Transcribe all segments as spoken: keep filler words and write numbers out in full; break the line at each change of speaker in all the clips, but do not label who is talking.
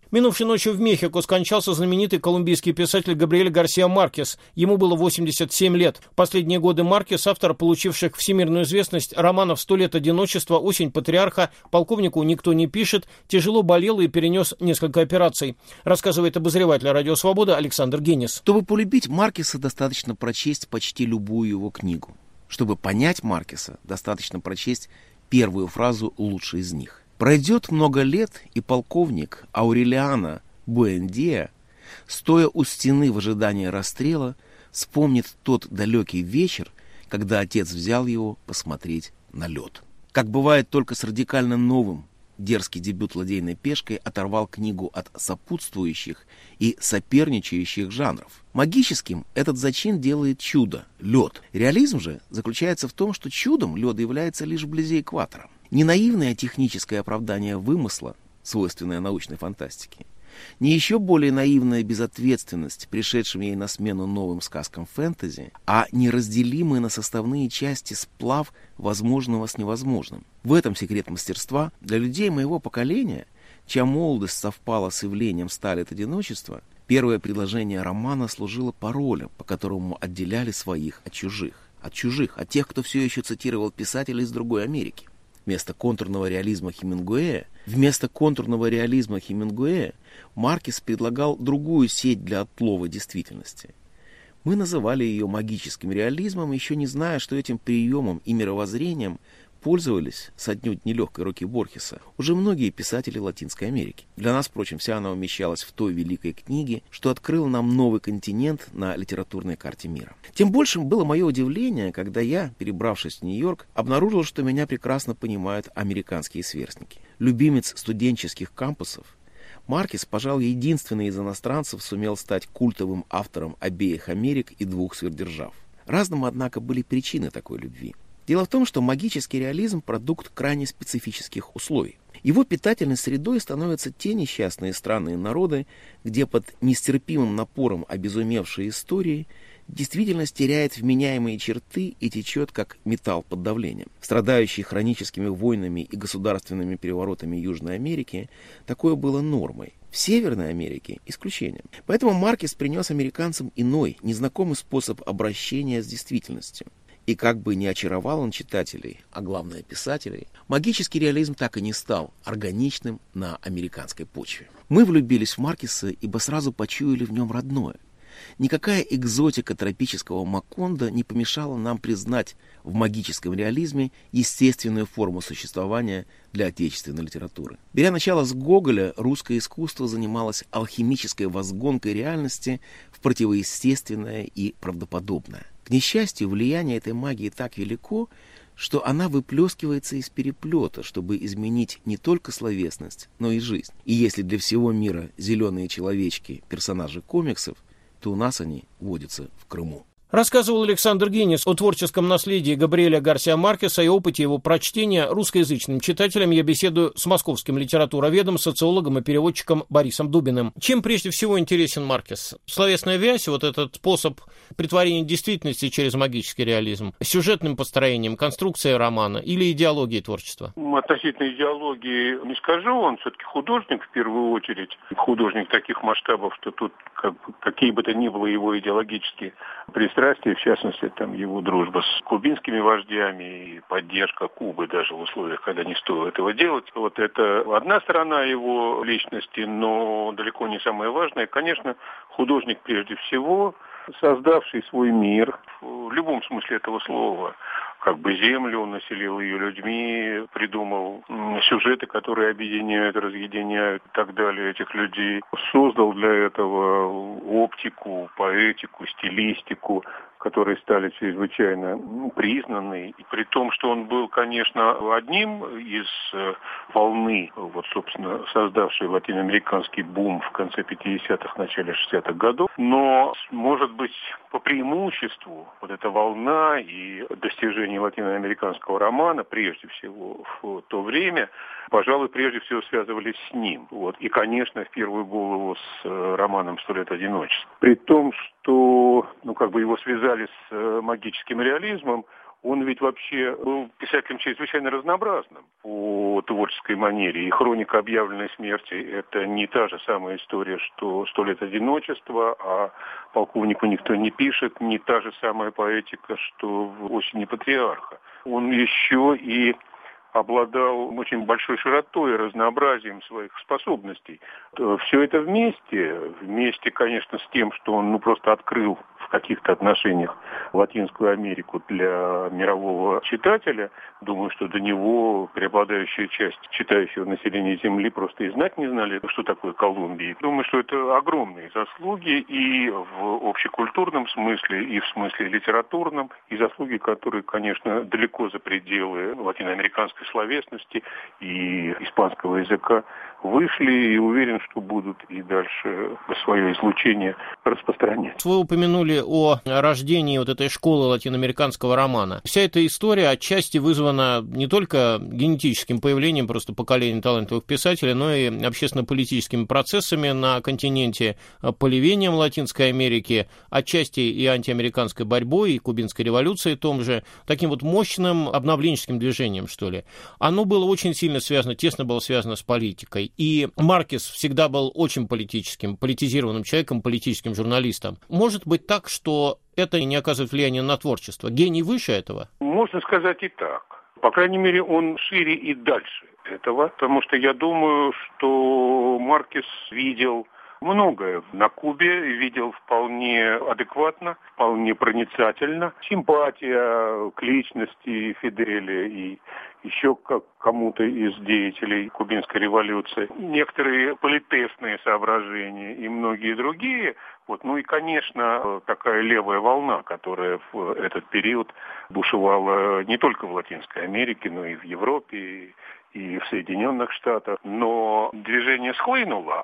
Минувшей ночью в Мехико скончался знаменитый колумбийский писатель Габриэль Гарсиа Маркес. Ему было восемьдесят семь лет. В последние годы Маркес, автор получивших всемирную известность романов «Сто лет одиночества», «Осень патриарха», «Полковнику никто не пишет», тяжело болел и перенес несколько операций. Рассказывает обозреватель «Радио Свобода» Александр Генис.
Чтобы полюбить Маркеса, достаточно прочесть почти любую его книгу. Чтобы понять Маркеса, достаточно прочесть первую фразу лучшей из них. Пройдет много лет, и полковник Аурелиано Буэндиа, стоя у стены в ожидании расстрела, вспомнит тот далекий вечер, когда отец взял его посмотреть на лед. Как бывает только с радикально новым, дерзкий дебют «Ладейной пешкой» оторвал книгу от сопутствующих и соперничающих жанров. Магическим этот зачин делает чудо — лед. Реализм же заключается в том, что чудом лед является лишь вблизи экватора. Не наивное техническое оправдание вымысла, свойственное научной фантастике, не еще более наивная безответственность, пришедшим ей на смену новым сказкам фэнтези, а неразделимый на составные части сплав возможного с невозможным. В этом секрет мастерства для людей моего поколения, чья молодость совпала с явлением «Ста лет одиночества», первое предложение романа служило паролем, по которому отделяли своих от чужих. От чужих, от тех, кто все еще цитировал писателей из другой Америки. Вместо контурного реализма Хемингуэя, вместо контурного реализма Хемингуэя Маркес предлагал другую сеть для отлова действительности. Мы называли ее магическим реализмом, еще не зная, что этим приемом и мировоззрением пользовались с отнюдь нелегкой руки Борхеса уже многие писатели Латинской Америки. Для нас, впрочем, вся она умещалась в той великой книге, что открыл нам новый континент на литературной карте мира. Тем большим было мое удивление, когда я, перебравшись в Нью-Йорк, обнаружил, что меня прекрасно понимают американские сверстники. Любимец студенческих кампусов, Маркес, пожалуй, единственный из иностранцев сумел стать культовым автором обеих Америк и двух сверхдержав. Разным, однако, были причины такой любви. Дело в том, что магический реализм – продукт крайне специфических условий. Его питательной средой становятся те несчастные странные народы, где под нестерпимым напором обезумевшей истории действительность теряет вменяемые черты и течет, как металл под давлением. Страдающий хроническими войнами и государственными переворотами Южной Америки такое было нормой. В Северной Америке – исключением. Поэтому Маркес принес американцам иной, незнакомый способ обращения с действительностью. И как бы не очаровал он читателей, а главное писателей, магический реализм так и не стал органичным на американской почве. Мы влюбились в Маркеса, ибо сразу почуяли в нем родное. Никакая экзотика тропического Макондо не помешала нам признать в магическом реализме естественную форму существования для отечественной литературы. Беря начало с Гоголя, русское искусство занималось алхимической возгонкой реальности в противоестественное и правдоподобное. К несчастью, влияние этой магии так велико, что она выплескивается из переплета, чтобы изменить не только словесность, но и жизнь. И если для всего мира зеленые человечки – персонажи комиксов, то у нас они водятся в Крыму.
Рассказывал Александр Генис о творческом наследии Габриэля Гарсиа Маркеса и опыте его прочтения русскоязычным читателям. Я беседую с московским литературоведом, социологом и переводчиком Борисом Дубиным. Чем прежде всего интересен Маркес? Словесная вязь, вот этот способ притворения действительности через магический реализм, сюжетным построением, конструкцией романа или идеологией творчества?
Относительно идеологии не скажу, он все-таки художник в первую очередь. Художник таких масштабов, что тут как, какие бы то ни было его идеологические пристрастия, в частности, там его дружба с кубинскими вождями и поддержка Кубы даже в условиях, когда не стоило этого делать. Вот это одна сторона его личности, но далеко не самая важная. Конечно, художник прежде всего, создавший свой мир, в любом смысле этого слова, как бы землю, он населил ее людьми, придумал сюжеты, которые объединяют, разъединяют и так далее этих людей. Создал для этого оптику, поэтику, стилистику, которые стали чрезвычайно признаны. И при том, что он был, конечно, одним из волны, вот, собственно, создавшей латиноамериканский бум в конце пятидесятых, начале шестидесятых годов, но, может быть, по преимуществу вот эта волна и достижения латиноамериканского романа, прежде всего, в то время, пожалуй, прежде всего связывались с ним. Вот. И, конечно, в первую голову с романом «Сто лет одиночества». При том, что ну, как бы его связали с магическим реализмом, Он ведь вообще был писателем чрезвычайно разнообразным по творческой манере. И «Хроника объявленной смерти» — это не та же самая история, что «Сто лет одиночества», а «Полковнику никто не пишет», не та же самая поэтика, что в «Осени патриарха». Он еще и обладал очень большой широтой и разнообразием своих способностей. Все это вместе, вместе, конечно, с тем, что он ну, просто открыл в каких-то отношениях Латинскую Америку для мирового читателя. Думаю, что до него преобладающая часть читающего населения Земли просто и знать не знали, что такое Колумбия. Думаю, что это огромные заслуги и в общекультурном смысле, и в смысле литературном, и заслуги, которые, конечно, далеко за пределы латиноамериканской словесности и испанского языка вышли, и уверен, что будут и дальше свое излучение распространять.
Вы упомянули о рождении вот этой школы латиноамериканского романа. Вся эта история отчасти вызвана не только генетическим появлением просто поколения талантливых писателей, но и общественно-политическими процессами на континенте, поливением Латинской Америки, отчасти и антиамериканской борьбой, и кубинской революцией том же, таким вот мощным обновленческим движением, что ли. Оно было очень сильно связано, тесно было связано с политикой. И Маркес всегда был очень политическим, политизированным человеком, политическим журналистом. Может быть так, что это не оказывает влияния на творчество? Гений выше этого?
Можно сказать и так. По крайней мере, он шире и дальше этого, потому что я думаю, что Маркес видел многое на Кубе, видел вполне адекватно, вполне проницательно. Симпатия к личности Фиделя и еще к кому-то из деятелей кубинской революции. Некоторые политесные соображения и многие другие. Вот. Ну и, конечно, такая левая волна, которая в этот период бушевала не только в Латинской Америке, но и в Европе, и в Соединенных Штатах. Но движение схлынуло,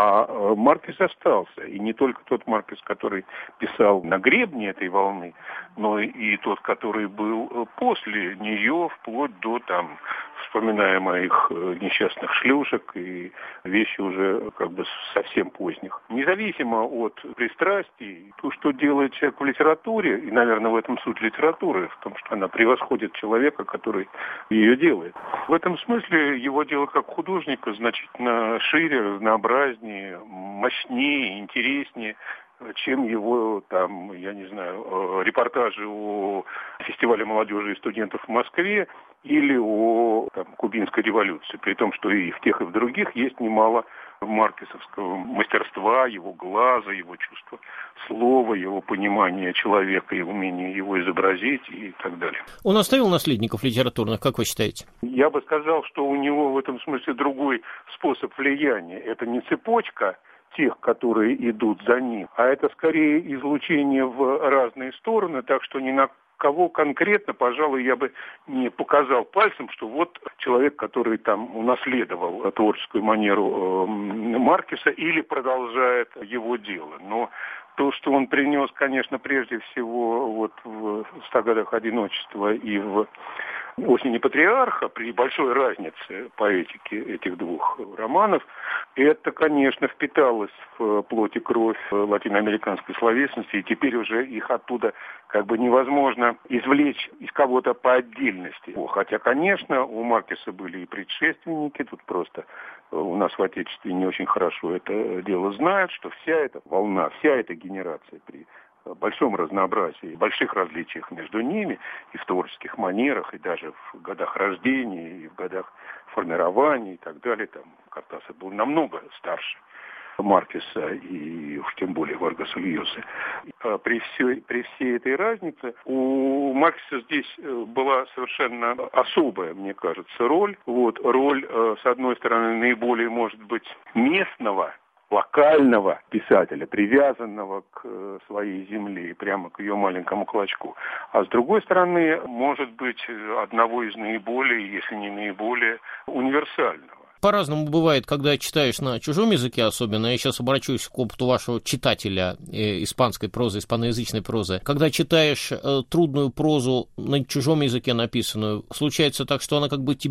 а Маркес остался. И не только тот Маркес, который писал на гребне этой волны, но и тот, который был после нее, вплоть до, там, вспоминая моих несчастных шлюшек и вещи уже как бы совсем поздних. Независимо от пристрастий, то, что делает человек в литературе, и, наверное, в этом суть литературы, в том, что она превосходит человека, который ее делает. В этом смысле его дело как художника значительно шире, разнообразнее, мощнее, интереснее, чем его, там, я не знаю, репортажи о фестивале молодежи и студентов в Москве или о там, кубинской революции. При том, что и в тех, и в других есть немало маркесовского мастерства, его глаза, его чувства слова, его понимания человека и умения его изобразить и так далее.
Он оставил наследников литературных, как вы считаете?
Я бы сказал, что у него в этом смысле другой способ влияния. Это не цепочка тех, которые идут за ним, а это скорее излучение в разные стороны, так что ни на кого конкретно, пожалуй, я бы не показал пальцем, что вот человек, который там унаследовал творческую манеру э, Маркеса или продолжает его дело. Но то, что он принес, конечно, прежде всего вот в «Ста годах одиночества» и в «Осени патриарха», при большой разнице поэтики этих двух романов, это, конечно, впиталось в плоть и кровь латиноамериканской словесности, и теперь уже их оттуда как бы невозможно извлечь из кого-то по отдельности. Хотя, конечно, у Маркеса были и предшественники, тут просто у нас в Отечестве не очень хорошо это дело знают, что вся эта волна, вся эта генерация при большом разнообразии, больших различиях между ними и в творческих манерах, и даже в годах рождения, и в годах формирования и так далее. Там Кортасо был намного старше Маркеса и уж тем более Варгаса Льосы. При всей, при всей этой разнице у Маркеса здесь была совершенно особая, мне кажется, роль. Вот, роль, с одной стороны, наиболее, может быть, местного, локального писателя, привязанного к своей земле, прямо к ее маленькому клочку. А с другой стороны, может быть, одного из наиболее, если не наиболее, универсального.
По-разному бывает, когда читаешь на чужом языке особенно. Я сейчас обращусь к опыту вашего читателя э, испанской прозы, испаноязычной прозы. Когда читаешь э, трудную прозу на чужом языке написанную, случается так, что она как бы тебя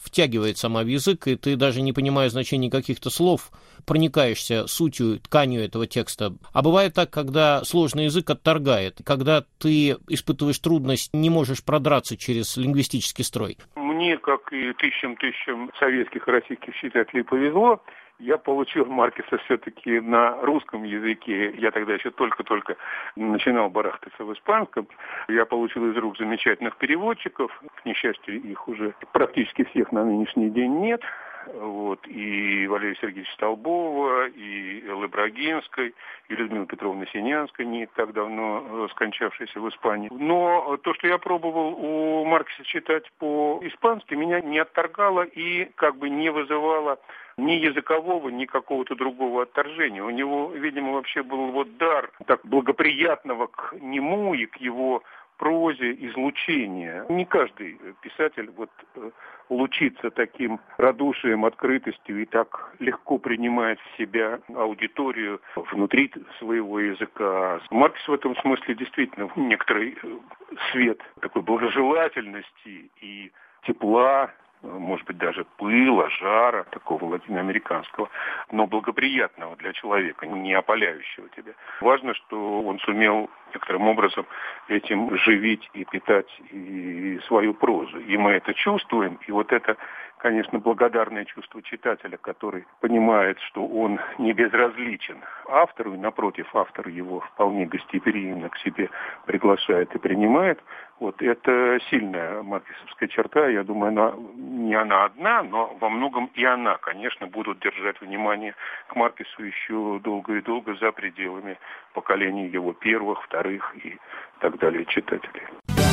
втягивает сама в язык, и ты, даже не понимая значения каких-то слов, проникаешься сутью, тканью этого текста. А бывает так, когда сложный язык отторгает, когда ты испытываешь трудность, не можешь продраться через лингвистический строй.
Мне, как и тысячам-тысячам советских и российских читателей, повезло. Я получил Маркеса все-таки на русском языке. Я тогда еще только-только начинал барахтаться в испанском. Я получил из рук замечательных переводчиков. К несчастью, их уже практически всех на нынешний день нет. Вот, и Валерия Сергеевича Столбова, и Эллы Брагинской, и Людмилы Петровны Синянской, не так давно скончавшейся в Испании. Но то, что я пробовал у Маркеса читать по-испански, меня не отторгало и как бы не вызывало ни языкового, ни какого-то другого отторжения. У него, видимо, вообще был вот дар так благоприятного к нему и к его прозе излучения. Не каждый писатель вот лучится таким радушием, открытостью и так легко принимает в себя аудиторию внутри своего языка. Маркес в этом смысле действительно некоторый свет такой благожелательности и тепла, может быть, даже пыла, жара, такого латиноамериканского, но благоприятного для человека, не опаляющего тебя. Важно, что он сумел некоторым образом этим живить и питать и свою прозу. И мы это чувствуем, и вот это, конечно, благодарное чувство читателя, который понимает, что он не безразличен автору, и, напротив, автор его вполне гостеприимно к себе приглашает и принимает. Вот это сильная маркесовская черта. Я думаю, она, не она одна, но во многом и она, конечно, будут держать внимание к Маркесу еще долго и долго за пределами поколений его первых, вторых и так далее читателей.